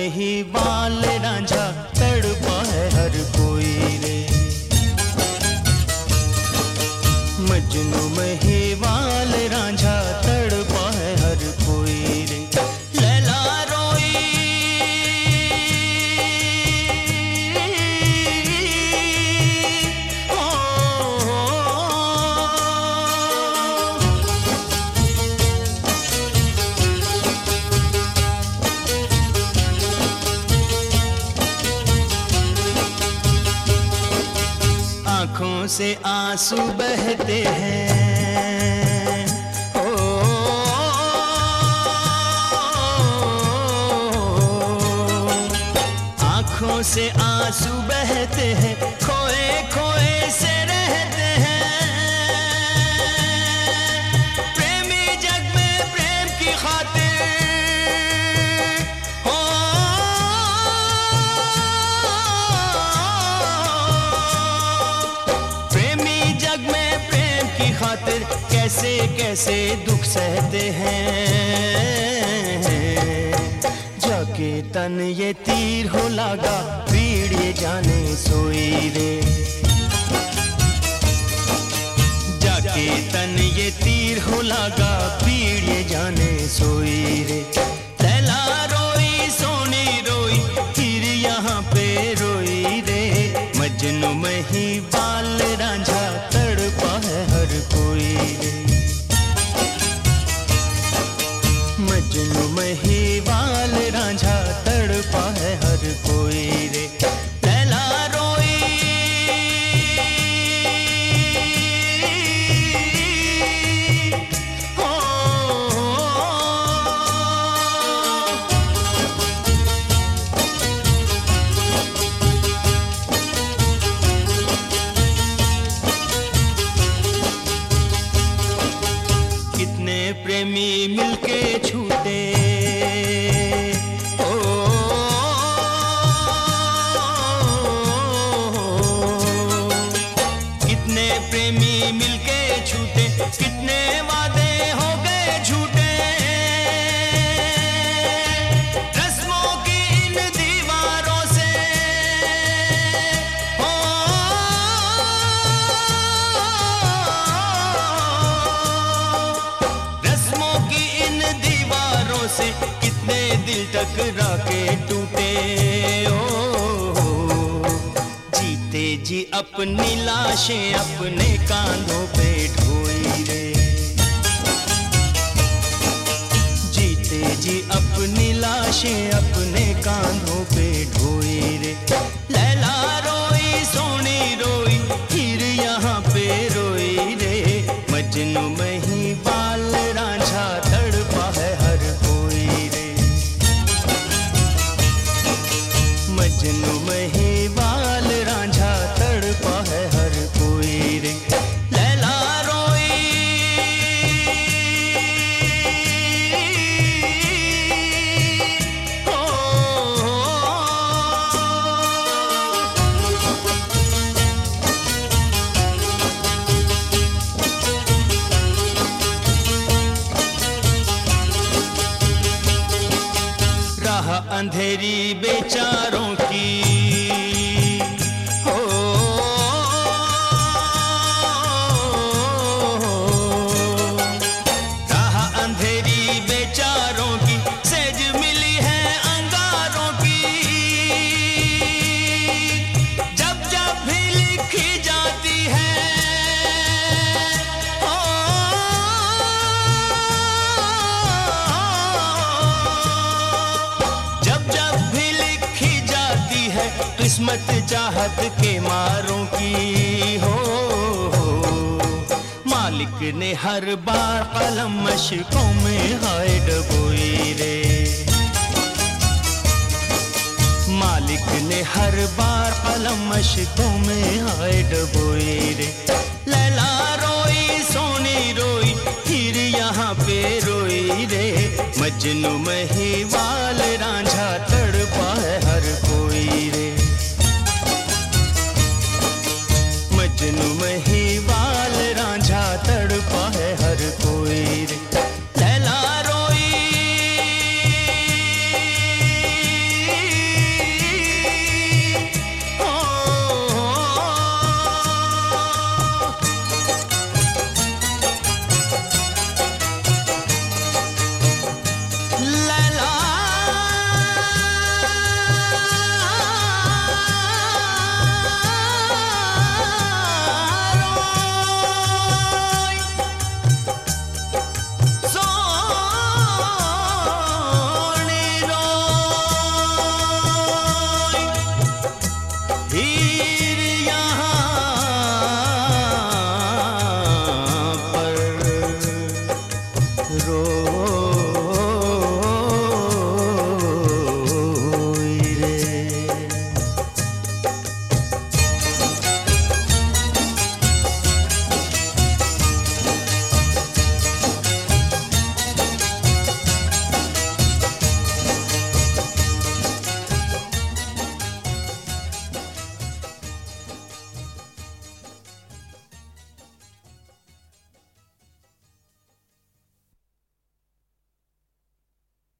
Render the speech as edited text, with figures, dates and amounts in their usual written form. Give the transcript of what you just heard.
महिवाल रांझा तड़पा है हर कोई रे। मजनू महिवाल रांझा तड़पा है हर कोई रे। लैला रोई आँखों से आंसू बहते हैं, ओ आँखों से आंसू बहते हैं, खोए खोए से रहते हैं। प्रेमी जग में प्रेम की खातिर खातिर कैसे कैसे दुख सहते हैं। जाके तन ये तीर हो लागा, पीड़ ये जाने सोई रे। जाके तन ये तीर हो लागा, पीड़ ये जाने सोई रे। लैला रोई सोनी रोई, फिर यहाँ पे रोई रे। मजनू महिवाल रांझा तड़पा है हर कोई रे। मजनू महिवाल रांझा तड़पा है हर कोई रे। लैला रोई कितने प्रेमी मिलके छूटे, ओ कितने प्रेमी मिलके छूटे, कितने वादे हो गए झूठे। रस्मों की इन दीवारों से से कितने दिल टकरा के टूटे। ओ जीते जी अपनी लाशें अपने कांधों पे ढोई रे। जीते जी अपनी लाशें अपने कांधों पे ढोई रे। लैला रोई सोनी रोई, फिर यहाँ पे रोई रे। मजनू महिवाल रांझा तड़पा है हर कोई रे। मजनू महिवाल रांझा तड़पा है हर कोई रे। लैला रोई राह अंधेरी बेचारों की, हो राह अंधेरी बेचारों की, सेज मिली है अंगारों की। जब जब भी लिखी जाती है, किस्मत चाहत के मारों की हो। मालिक ने हर बार कलम मशकों में हाय डबोई रे। मालिक ने हर बार कलम मशकों में हाय डबोई रे। लैला रोई सोनी रोई, फिर यहाँ पे रोई रे। मजनू महिवाल रांझा तड़पा है हर कोई रे। मजनू महिवाल रांझा तड़पा है हर कोई।